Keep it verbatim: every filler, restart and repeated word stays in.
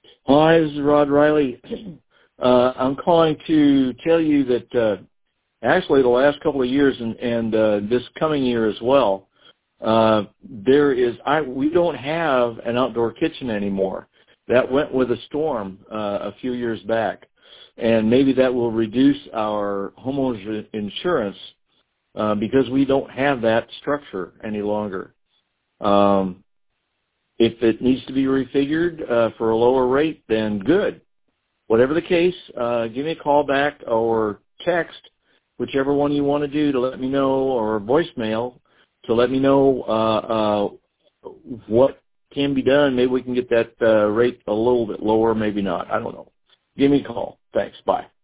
Hi, this is Rod Riley. Uh, I'm calling to tell you that uh, actually the last couple of years and, and uh, this coming year as well, uh, there is I we don't have an outdoor kitchen anymore. That went with a storm uh, a few years back, and maybe that will reduce our homeowners insurance uh, because we don't have that structure any longer. Um, if it needs to be refigured uh, for a lower rate, then good. Whatever the case, uh, give me a call back or text, whichever one you want to do, to let me know, or voicemail to let me know uh, uh, what can be done. Maybe we can get that uh, rate a little bit lower, maybe not. I don't know. Give me a call. Thanks. Bye.